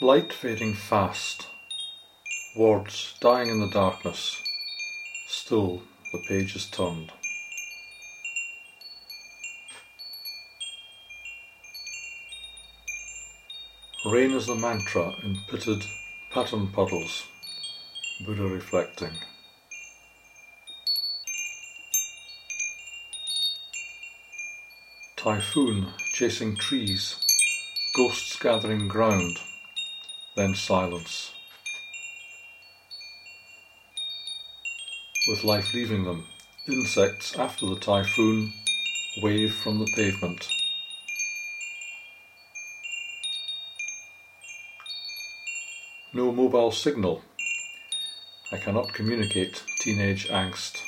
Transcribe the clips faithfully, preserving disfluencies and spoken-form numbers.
Light fading fast, words dying in the darkness, still the page is turned. Rain is the mantra in pitted pattern puddles, Buddha reflecting. Typhoon chasing trees, ghosts gathering ground, then silence. With life leaving them, insects after the typhoon wave from the pavement. No mobile signal. I cannot communicate teenage angst.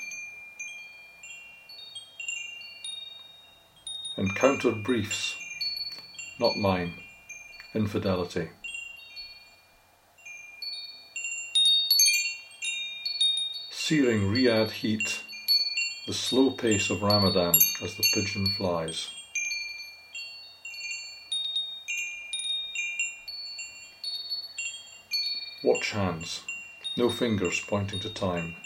Encountered briefs, not mine, infidelity. Searing Riyadh heat, the slow pace of Ramadan as the pigeon flies. Watch hands, no fingers pointing to time.